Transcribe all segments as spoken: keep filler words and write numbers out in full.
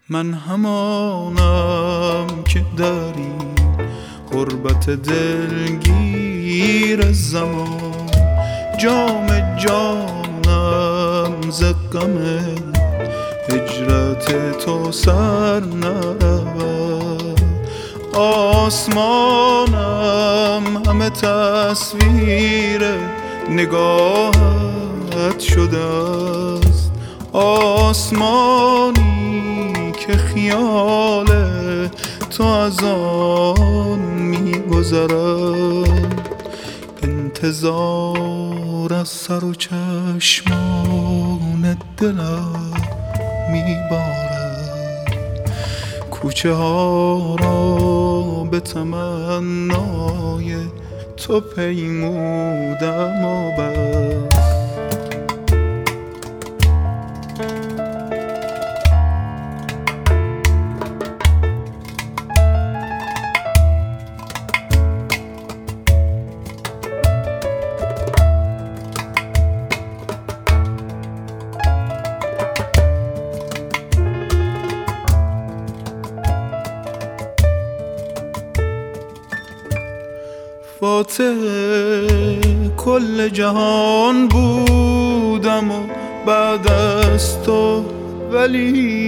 من همانم که در این غربت دلگیر زمان جام جانم ز غم هجرت تو سر نرود. آسمانم همه تصویر نگاهت شده است، آسمانی که خیال تو از آن می‌گذرد. انتظار از سر و چشمان دلم می‌بارد، کوچه ها را به تمنای تو پیمودم و بس. فاتح کل جهان بودم و بعد از تو ولی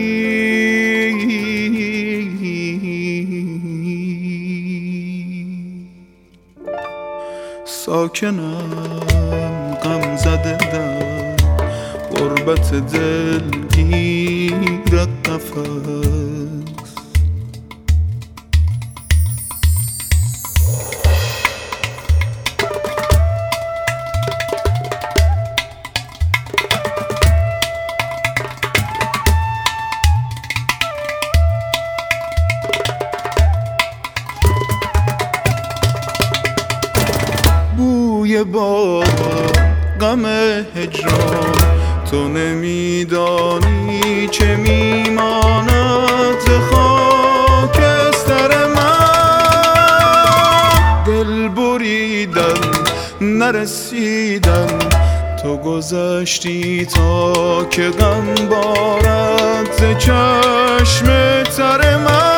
ساکنم غم زده در غربت دلگیرت نفس. بوی با غم هجران تو نمیدانی چه میماند ز خاکستر من. دل بریدن نرسیدن تو گذشتی تا که غم بارد ز چشم تر من.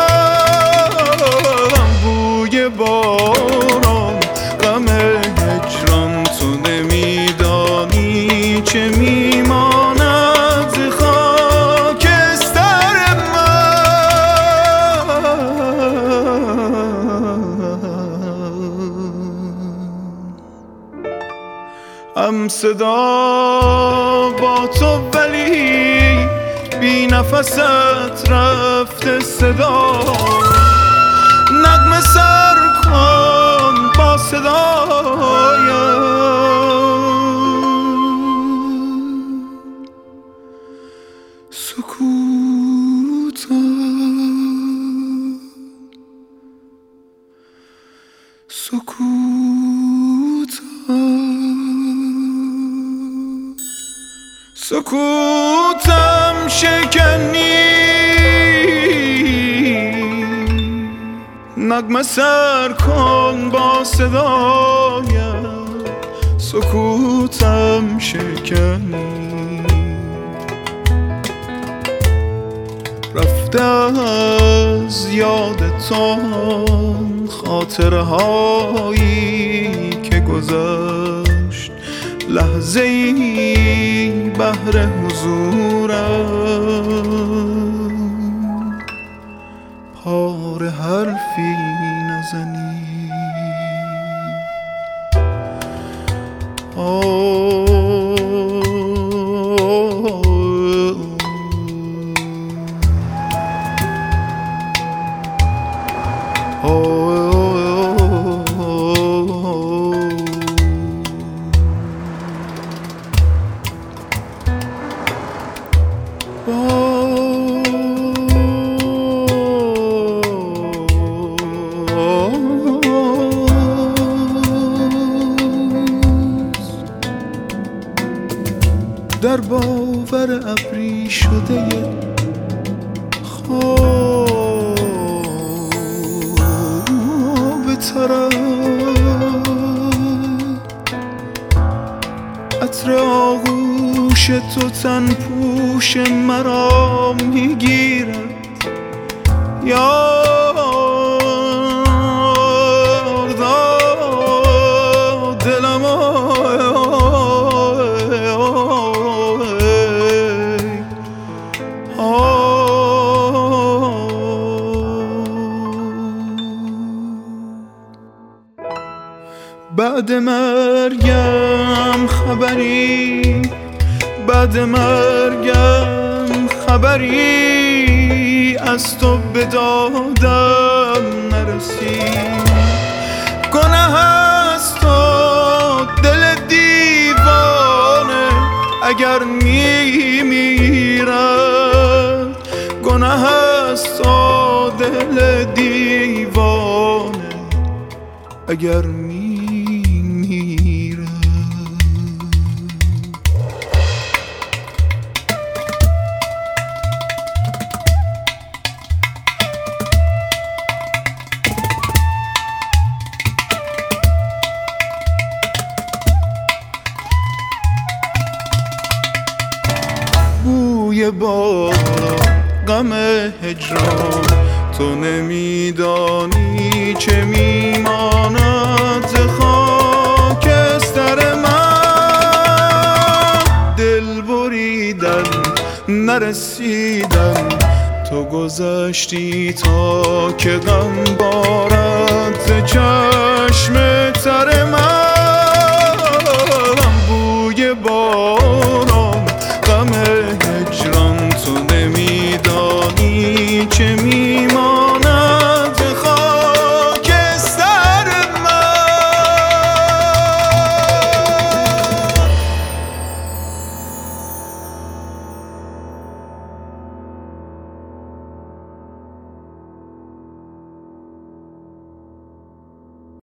بوی باران غم هجران تو نمیدانی چه میماند ز خاکستر من. هم صدا با تو ولی بی نفست رفته صدا. نغمه سر کن با صدایم سکوتم سکوتم سکوتم شکنی. نغمه سر کن با صدایم سکوتم شکنی. رفته از یاد تو خاطره هایی که گذشت، لحظه ای بهر حضورم پاره حرفی نزنی. در باور ابری شده خواب طرف عطر آغوش تو تن پوش مرا میگیرد. بعد مرگم خبری، بعد مرگم خبری از تو به دادم نرسید. گناه است تو دل دیوانه اگر میمیرد، گناه است تو دل دیوانه اگر میمیرد. بوی باد غم هجران تو نمیدانی چه میماند ز خاکستر من. دل بریدن نرسیدم تو گذشتی تا که غم بارد ز چشم تر من.